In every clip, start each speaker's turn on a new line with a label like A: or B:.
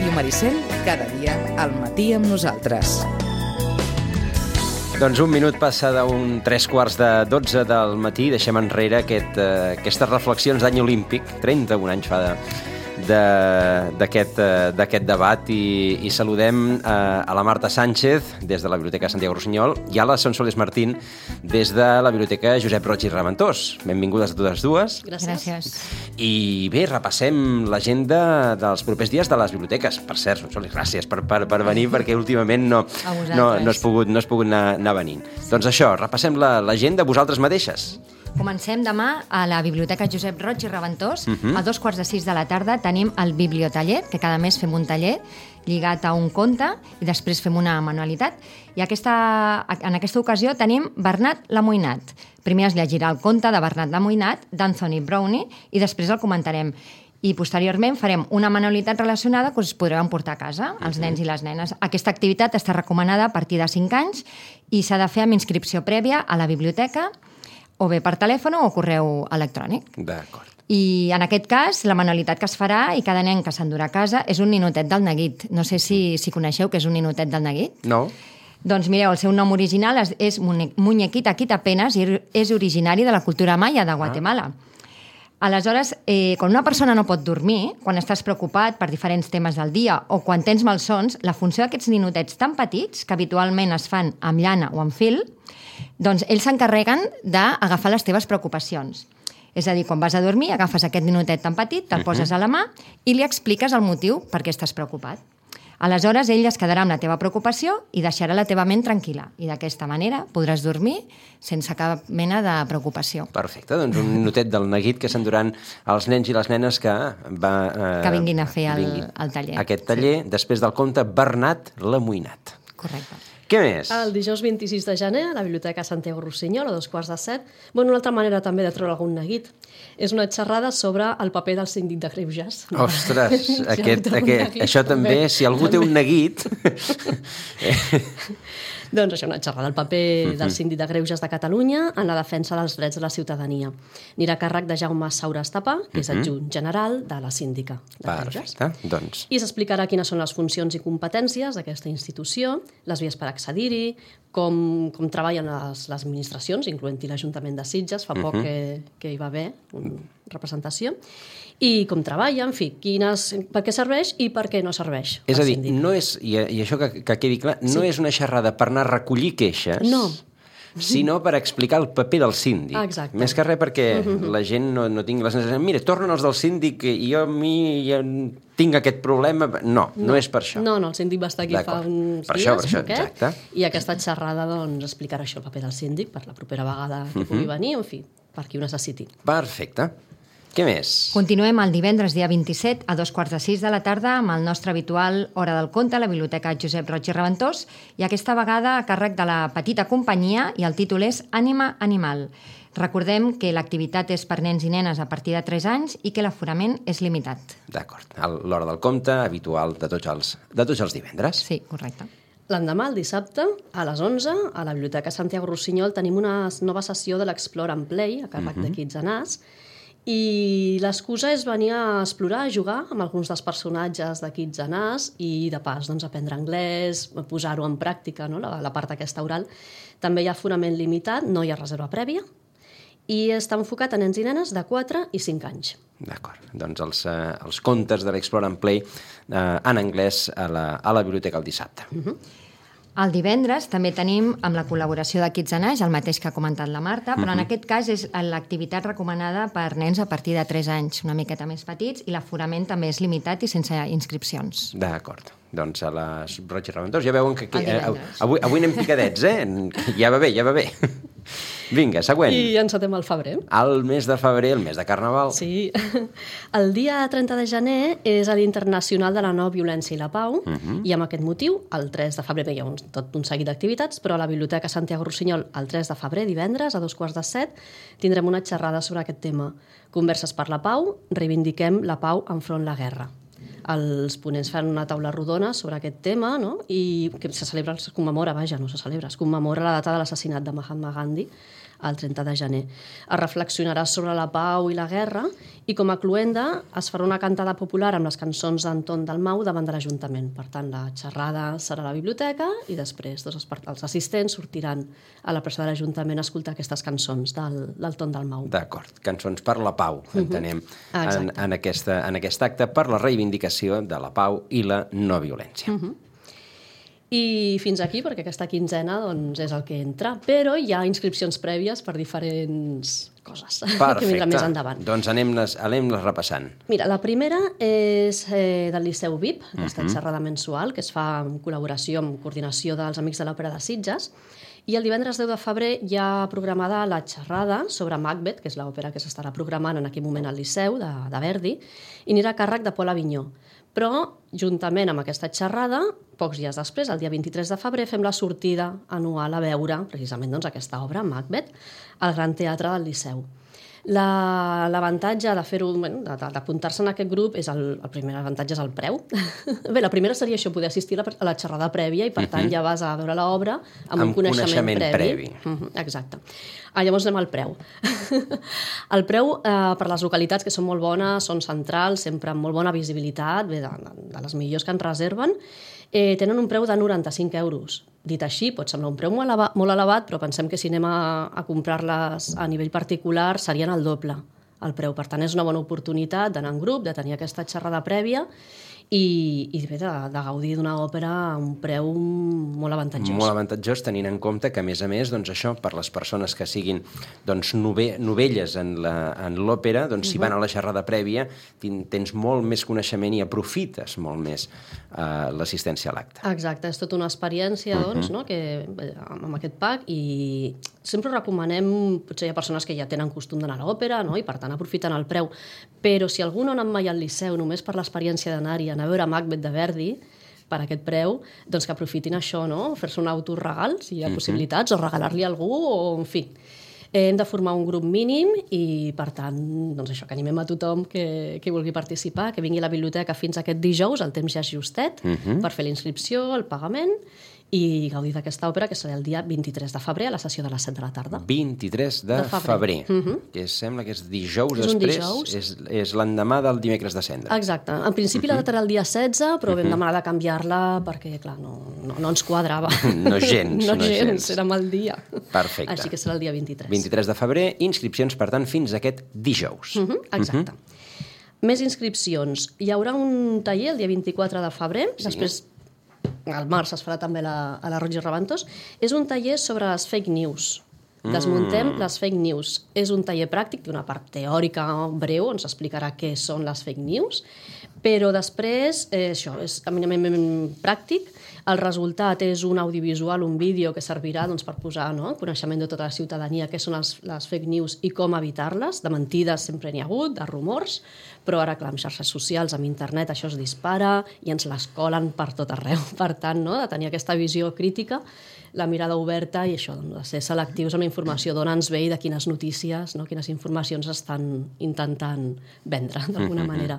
A: Ràdio Maricel, cada dia al matí amb nosaltres.
B: Doncs un minut passa d'un 3:45 del matí. Deixem enrere aquestes reflexions d'any olímpic. 31 anys fa d'aquest debat i saludem a la Marta Sánchez des de la Biblioteca Santiago Rossinyol i a la Sonsoles Martín des de la Biblioteca Josep Roig i Reventós. Benvingudes a totes dues.
C: Gràcies.
B: I bé, repassem l'agenda dels propers dies de les biblioteques. Per cert, Sonsoles, gràcies per venir perquè últimament no has pogut anar venint. Doncs això, repassem l'agenda vosaltres mateixes.
C: Comencem demà a la Biblioteca Josep Roig i Reventós. A 5:15 de la tarda tenim el Bibliotaller, que cada mes fem un taller lligat a un conte i després fem una manualitat. I en aquesta ocasió tenim Bernat l'Amoïnat. Primer es llegirà el conte de Bernat l'Amoïnat, d'Anthony Browne, i després el comentarem. I posteriorment farem una manualitat relacionada que us podreu emportar a casa, els nens i les nenes. Aquesta activitat està recomanada a partir de 5 anys i s'ha de fer amb inscripció prèvia a la biblioteca o bé per telèfon o correu electrònic.
B: D'acord.
C: I en aquest cas, la manualitat que es farà i cada nen que s'endurà a casa és un ninotet del neguit. No sé si coneixeu què és un ninotet del neguit.
B: No.
C: Doncs mireu, el seu nom original és Muñequita Quitapenas i és originari de la cultura maia de Guatemala. Aleshores, quan una persona no pot dormir, quan estàs preocupat per diferents temes del dia o quan tens malsons, la funció d'aquests ninotets tan petits, que habitualment es fan amb llana o amb fil, doncs ells s'encarreguen d'agafar les teves preocupacions. És a dir, quan vas a dormir, agafes aquest ninotet tan petit, te'l poses a la mà i li expliques el motiu per què estàs preocupat. Aleshores, ell es quedarà amb la teva preocupació i deixarà la teva ment tranquil·la. I d'aquesta manera podràs dormir sense cap mena de preocupació.
B: Perfecte, doncs un ninotet del neguit que s'enduran els nens i les nenes que
C: vinguin a fer el taller.
B: Aquest taller, després del conte Bernat l'Amoïnat.
C: Correcte.
B: Què més?
D: El dijous 26 de gener, a la Biblioteca Santiago Rossinyol, a 2:15. Una altra manera també de treure algun neguit és una xerrada sobre el paper del síndic de Greuges.
B: Ostres, això també, si algú té un neguit...
D: Doncs això, una xerrada del paper del síndic de Greuges de Catalunya en la defensa dels drets de la ciutadania. Anirà a càrrec de Jaume Saura Estapà, que és adjunt general de la síndica de Greuges.
B: Perfecte, doncs...
D: I s'explicarà quines són les funcions i competències d'aquesta institució, les vies per accedir-hi, com treballen les administracions, incloent-hi l'Ajuntament de Sitges, fa poc que hi va haver una representació, i com treballa, en fi, per què serveix i per què no serveix.
B: És a dir, no és, i això que quedi clar, no és una xerrada per anar a recollir queixes, sinó per explicar el paper del síndic.
D: Exacte.
B: Més que res perquè la gent no tingui les necessitats. Mira, tornen els del síndic i jo tinc aquest problema. No és per això.
D: No, el síndic va estar aquí fa uns dies,
B: exacte.
D: I aquesta xerrada explicarà això, el paper del síndic, per la propera vegada que pugui venir, en fi, per qui ho necessiti.
B: Perfecte. Què més?
C: Continuem el divendres, dia 27, a 5:15 de la tarda, amb el nostre habitual Hora del Conte a la Biblioteca Josep Roig i Reventós, i aquesta vegada a càrrec de la Petita Companyia, i el títol és Ànima Animal. Recordem que l'activitat és per nens i nenes a partir de 3 anys i que l'aforament és limitat.
B: D'acord. L'Hora del Conte, habitual de tots els divendres.
C: Sí, correcte.
D: L'endemà, el dissabte, a les 11, a la Biblioteca Santiago Rossinyol, tenim una nova sessió de l'Explore and Play, a càrrec de Kids and Us, i l'excusa és venir a explorar, a jugar amb alguns dels personatges de Kids and Us i de pas aprendre anglès, posar-ho en pràctica, la part aquesta oral. També hi ha aforament limitat, no hi ha reserva prèvia i està enfocat a nens i nenes de 4 i 5 anys.
B: D'acord, doncs els contes de l'Explore and Play en anglès a la biblioteca el dissabte.
C: El divendres també tenim, amb la col·laboració de Kids and Us, el mateix que ha comentat la Marta, però en aquest cas és l'activitat recomanada per nens a partir de 3 anys, una miqueta més petits, i l'aforament també és limitat i sense inscripcions.
B: D'acord. Doncs a les Roig i Reventós ja veuen que avui anem picadets, Ja va bé. Vinga, següent.
D: I encetem el febrer.
B: El mes de febrer, el mes de Carnaval.
D: Sí. El dia 30 de gener és el Internacional de la No Violència i la Pau, i amb aquest motiu, el 3 de febrer, hi ha tot un seguit d'activitats, però a la Biblioteca Santiago Rossinyol, el 3 de febrer, divendres, a 2:15, tindrem una xerrada sobre aquest tema. Converses per la pau, reivindiquem la pau enfront la guerra. Els ponents fan una taula rodona sobre aquest tema, i que es commemora la data de l'assassinat de Mahatma Gandhi el 30 de gener. Es reflexionarà sobre la pau i la guerra i com a cluenda es farà una cantada popular amb les cançons d'Anton Dalmau davant de l'Ajuntament. Per tant, la xerrada serà a la biblioteca i després els assistents sortiran a la plaça de l'Ajuntament a escoltar aquestes cançons del Ton Dalmau.
B: D'acord, cançons per la pau, entenem, en aquest acte per la reivindicació de la pau i la no violència.
D: I fins aquí, perquè aquesta quinzena doncs, és el que entra, però hi ha inscripcions prèvies per diferents coses que vindran més endavant.
B: Doncs anem-les repassant.
D: Mira, la primera és del Liceu VIP, aquesta xerrada mensual que es fa en col·laboració amb coordinació dels Amics de l'Òpera de Sitges, i el divendres 10 de febrer hi ha programada la xerrada sobre Macbeth, que és l'òpera que s'estarà programant en aquell moment al Liceu de Verdi, i anirà a càrrec de Pol Avinyó. Però, juntament amb aquesta xerrada, pocs dies després, el dia 23 de febrer, fem la sortida anual a veure precisament doncs, aquesta obra, Macbeth, al Gran Teatre del Liceu. L'avantatge de fer-ho, d'apuntar-se en aquest grup, el primer avantatge és el preu. Bé, la primera seria això, poder assistir a la xerrada prèvia i, per tant, ja vas a veure l'obra amb un coneixement previ. Exacte. Llavors anem al preu. El preu, per les localitats que són molt bones, són centrals, sempre amb molt bona visibilitat, de les millors que en reserven, tenen un preu de 95 euros. Dit així, pot semblar un preu molt elevat, però pensem que si anem a comprar-les a nivell particular serien el doble el preu. Per tant, és una bona oportunitat d'anar en grup, de tenir aquesta xerrada prèvia i de gaudir d'una òpera a un preu molt avantatjós.
B: Molt avantatjós, tenint en compte que, a més, doncs això, per les persones que siguin novelles en l'òpera, doncs si van a la xerrada prèvia tens molt més coneixement i aprofites molt més l'assistència a l'acte.
D: Exacte, és tota una experiència, doncs, amb aquest pack, i sempre recomanem, potser hi ha persones que ja tenen costum d'anar a l'òpera, i per tant aprofiten el preu, però si algú no ha anat mai al Liceu només per l'experiència d'anar-hi, anar a veure Macbeth de Verdi per aquest preu, doncs que aprofitin això, fer-se un autorregal, si hi ha possibilitats, o regalar-li a algú, o en fi. Hem de formar un grup mínim i, per tant, doncs això, que animem a tothom que vulgui participar, que vingui a la biblioteca fins aquest dijous, el temps ja és justet, per fer la inscripció, el pagament i gaudir d'aquesta òpera, que serà el dia 23 de febrer a la sessió de les 7 de la tarda.
B: 23 de febrer. Que sembla que és dijous després, és l'endemà del dimecres de Cendra.
D: Exacte. En principi la data era el dia 16, però vam demanar de canviar-la perquè, clar, no ens quadrava.
B: No gens.
D: Era mal dia.
B: Perfecte.
D: Així que serà el dia 23.
B: 23 de febrer, inscripcions, per tant, fins aquest dijous.
D: Exacte. Més inscripcions. Hi haurà un taller el dia 24 de febrer, després al març es farà també a la Roig i Reventós. És un taller sobre les fake news. Desmuntem les fake news. És un taller pràctic, d'una part teòrica breu, on s'explicarà què són les fake news, però després això és eminentment pràctic. El resultat és un audiovisual, un vídeo que servirà per posar en coneixement de tota la ciutadania què són les fake news i com evitar-les. De mentides sempre n'hi ha hagut, de rumors, però ara, clar, amb xarxes socials, amb internet, això es dispara i ens les colen per tot arreu. Per tant, de tenir aquesta visió crítica, la mirada oberta i això, de ser selectius amb la informació, dona'ns bé i de quines notícies, quines informacions estan intentant vendre, d'alguna manera.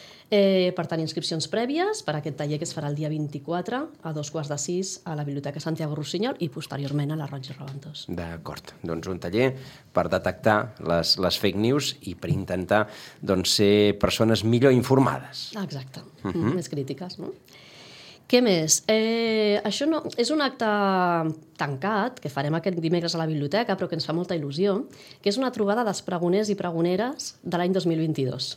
D: Per tant, inscripcions prèvies per a aquest taller que es farà el dia 24 a 5:15 a la Biblioteca Santiago Rossinyol i posteriorment a la Roig i Reventós.
B: D'acord. Doncs un taller per detectar les fake news i per intentar ser persones millor informades.
D: Exacte. Més crítiques, no? Què més? Això és un acte tancat que farem aquest dimecres a la biblioteca, però que ens fa molta il·lusió, que és una trobada dels pregoners i pregoneres de l'any 2022.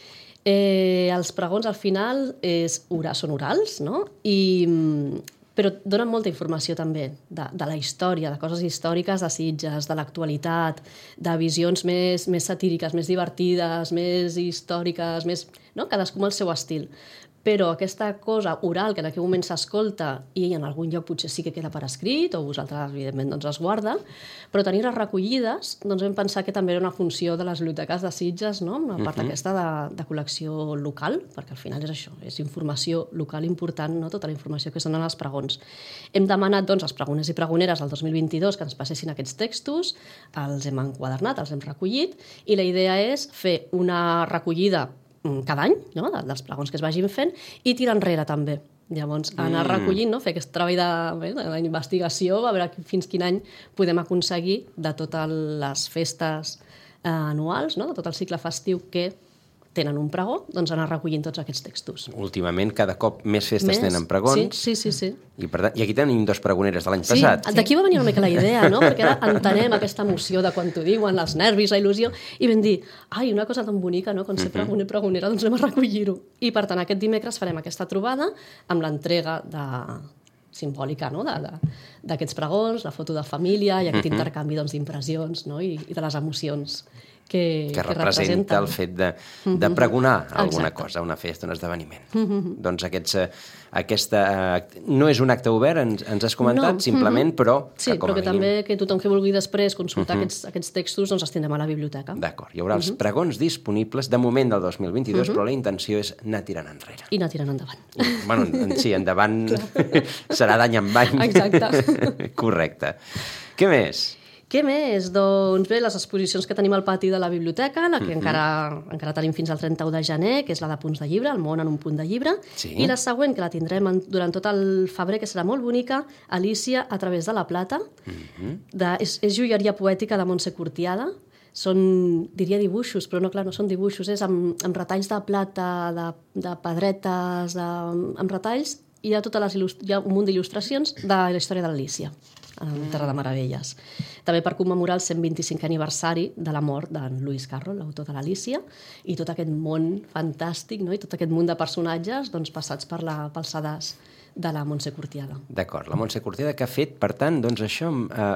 D: Els pregons al final són orals, no? Però donen molta informació també de la història, de coses històriques de Sitges, de l'actualitat, de visions més satíriques, més divertides, més històriques, cadascú amb el seu estil. Però aquesta cosa oral que en aquell moment s'escolta i en algun lloc potser sí que queda per escrit, o vosaltres, evidentment, es guarda, però tenir-les recollides, vam pensar que també era una funció de les biblioteques de Sitges, una part aquesta de col·lecció local, perquè al final és això, és informació local important, tota la informació que es dona als pregons. Hem demanat, als pregoners i pregoneres del 2022 que ens passessin aquests textos, els hem enquadernat, els hem recollit, i la idea és fer una recollida cada any, dels pregons que es vagin fent, i tirar enrere també. Llavors, anar recollint, no? Fer aquest treball d'investigació, a veure fins quin any podem aconseguir de totes les festes anuals, no? De tot el cicle festiu que tenen un pregó, doncs anar recollint tots aquests textos.
B: Últimament, cada cop més festes tenen pregons.
D: Sí.
B: I aquí tenim 2 pregoneres de l'any passat.
D: Sí, d'aquí va venir una mica la idea, no? Perquè ara entenem aquesta emoció de quan t'ho diuen, els nervis, la il·lusió, i vam dir, una cosa tan bonica, no? Quan ser pregoner, pregonera, doncs anem a recollir-ho. I per tant, aquest dimecres farem aquesta trobada amb l'entrega simbòlica, no? D'aquests pregons, la foto de família i aquest intercanvi d'impressions, no? I de les emocions que
B: representa el fet de pregonar alguna cosa, una festa, un esdeveniment. Doncs no és un acte obert, ens has comentat, simplement, però...
D: Sí, però que també que tothom que vulgui després consultar aquests textos, doncs els tindrem a la biblioteca.
B: D'acord, hi haurà els pregons disponibles de moment del 2022, però la intenció és anar tirant enrere.
D: I anar tirant endavant.
B: Bueno, sí, endavant serà d'any en any.
D: Exacte.
B: Correcte. Què més?
D: Què més? Doncs bé, les exposicions que tenim al pati de la biblioteca, la que encara tenim fins al 31 de gener, que és la de punts de llibre, el món en un punt de llibre, i la següent, que la tindrem durant tot el febrer, que serà molt bonica, Alícia a través de la plata, és joieria poètica de Montse Curtiada, diria dibuixos, però no, clar, no són dibuixos, és amb retalls de plata, de pedretes, amb retalls, hi ha un munt d'il·lustracions de la història de l'Alícia, en Terra de Meravelles. També per commemorar el 125è aniversari de la mort d'en Lewis Carroll, l'autor de l'Alícia, i tot aquest món fantàstic, no? I tot aquest munt de personatges passats per les sedàs de la Montse Curtiada.
B: D'acord, la Montse Curtiada que ha fet, per tant, doncs això,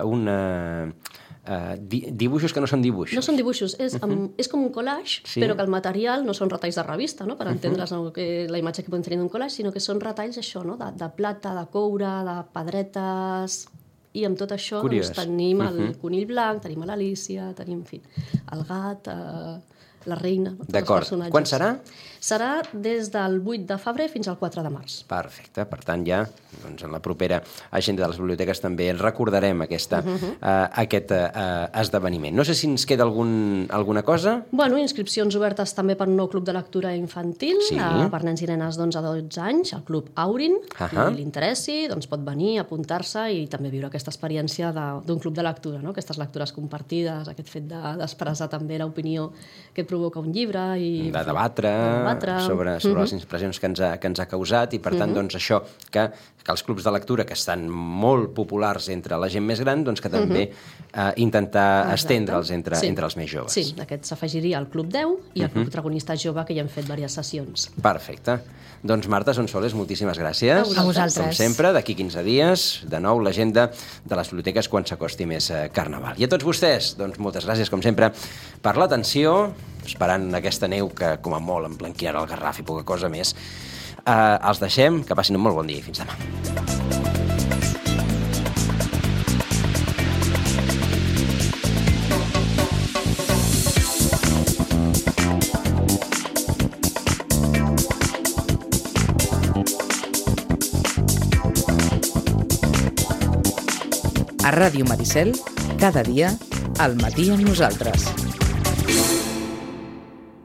B: dibuixos que no són dibuixos.
D: No són dibuixos, és com un collage, però que el material no són retalls de revista, no? Per entendre's la imatge que podem tenir d'un collage, sinó que són retalls això, no? De plata, de coure, de pedretes... I amb tot això tenim el conill blanc, tenim l'Alícia, tenim, en fi, el gat, la reina...
B: D'acord. Quan serà?
D: Serà des del 8 de febrer fins al 4 de març.
B: Perfecte. Per tant, ja en la propera agenda de les biblioteques també recordarem aquest esdeveniment. No sé si ens queda alguna cosa.
D: Bueno, inscripcions obertes també per un nou club de lectura infantil, per nens i nenes d'11 a 12 anys, el Club Aurin. Qui li interessi, doncs pot venir, apuntar-se i també viure aquesta experiència d'un club de lectura, no? Aquestes lectures compartides, aquest fet d'expressar també l'opinió que et provoca un llibre i...
B: De debatre sobre les impressions que ens ha causat i, per tant, doncs això, que els clubs de lectura que estan molt populars entre la gent més gran, doncs que també intentar estendre'ls entre els més joves.
D: Sí, aquest s'afegiria al Club 10 i al Club Protagonista Jove, que hi hem fet diverses sessions.
B: Perfecte. Doncs Marta Sonsoles, moltíssimes gràcies.
C: A vosaltres.
B: Com sempre, d'aquí 15 dies, de nou, l'agenda de les biblioteques quan s'acosti més Carnaval. I a tots vostès, doncs moltes gràcies, com sempre, per l'atenció, esperant aquesta neu que, com a molt, emblanquirà el Garraf i poca cosa més. Els deixem, que passin un molt bon dia i fins demà.
A: A Ràdio Maricel, cada dia, al matí amb nosaltres.